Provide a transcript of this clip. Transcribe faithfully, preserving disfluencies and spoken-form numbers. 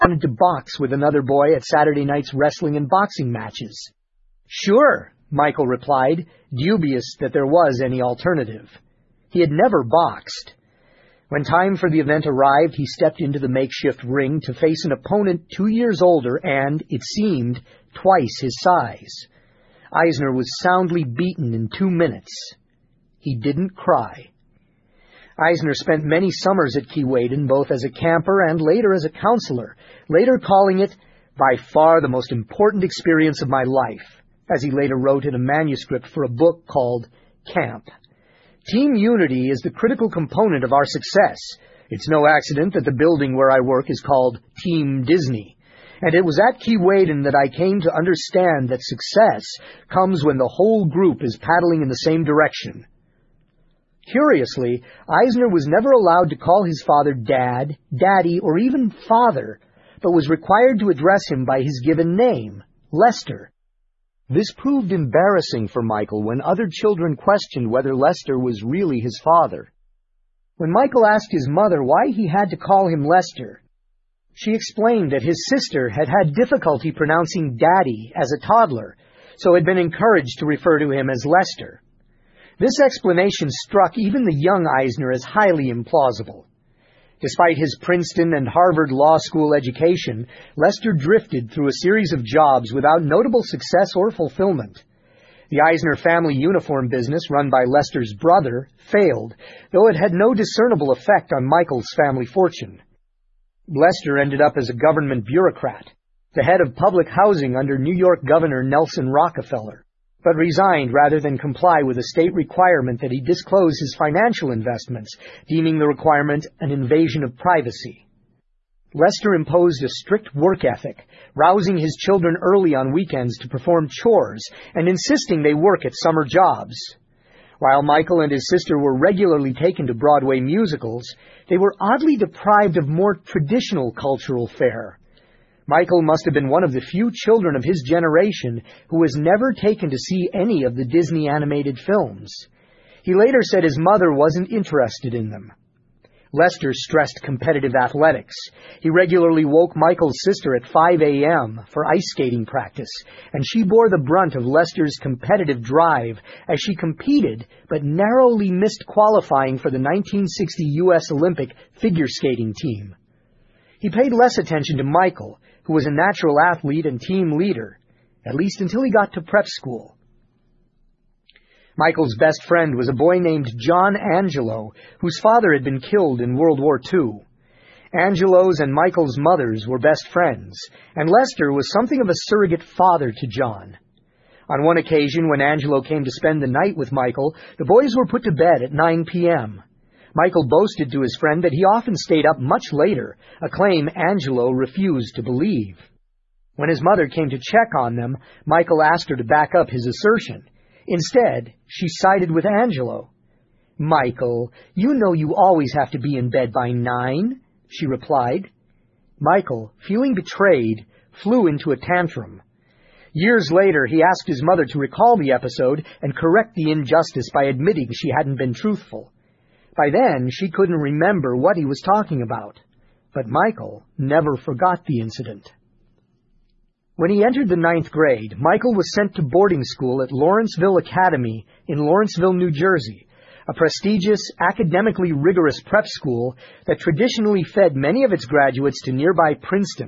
wanted to box with another boy at Saturday night's wrestling and boxing matches. Sure, Michael replied, dubious that there was any alternative. He had never boxed. When time for the event arrived, he stepped into the makeshift ring to face an opponent two years older and, it seemed, twice his size. Eisner was soundly beaten in two minutes. He didn't cry. Eisner spent many summers at Keewaydin, both as a camper and later as a counselor, later calling it, by far the most important experience of my life, as he later wrote in a manuscript for a book called Camp. Team unity is the critical component of our success. It's no accident that the building where I work is called Team Disney. And it was at Keewaydin that I came to understand that success comes when the whole group is paddling in the same direction. Curiously, Eisner was never allowed to call his father Dad, Daddy, or even Father, but was required to address him by his given name, Lester. This proved embarrassing for Michael when other children questioned whether Lester was really his father. When Michael asked his mother why he had to call him Lester, she explained that his sister had had difficulty pronouncing Daddy as a toddler, so had been encouraged to refer to him as Lester. This explanation struck even the young Eisner as highly implausible. Despite his Princeton and Harvard Law School education, Lester drifted through a series of jobs without notable success or fulfillment. The Eisner family uniform business, run by Lester's brother, failed, though it had no discernible effect on Michael's family fortune. Lester ended up as a government bureaucrat, the head of public housing under New York Governor Nelson Rockefeller, but resigned rather than comply with a state requirement that he disclose his financial investments, deeming the requirement an invasion of privacy. Lester imposed a strict work ethic, rousing his children early on weekends to perform chores and insisting they work at summer jobs. While Michael and his sister were regularly taken to Broadway musicals, they were oddly deprived of more traditional cultural fare. Michael must have been one of the few children of his generation who was never taken to see any of the Disney animated films. He later said his mother wasn't interested in them. Lester stressed competitive athletics. He regularly woke Michael's sister at five a.m. for ice skating practice, and she bore the brunt of Lester's competitive drive as she competed but narrowly missed qualifying for the nineteen sixty U S Olympic figure skating team. He paid less attention to Michael, who was a natural athlete and team leader, at least until he got to prep school. Michael's best friend was a boy named John Angelo, whose father had been killed in World War Two. Angelo's and Michael's mothers were best friends, and Lester was something of a surrogate father to John. On one occasion, when Angelo came to spend the night with Michael, the boys were put to bed at nine p.m. Michael boasted to his friend that he often stayed up much later, a claim Angelo refused to believe. When his mother came to check on them, Michael asked her to back up his assertion. Instead, she sided with Angelo. "Michael, you know you always have to be in bed by nine," she replied. Michael, feeling betrayed, flew into a tantrum. Years later, he asked his mother to recall the episode and correct the injustice by admitting she hadn't been truthful. By then, she couldn't remember what he was talking about, but Michael never forgot the incident. When he entered the ninth grade, Michael was sent to boarding school at Lawrenceville Academy in Lawrenceville, New Jersey, a prestigious, academically rigorous prep school that traditionally fed many of its graduates to nearby Princeton.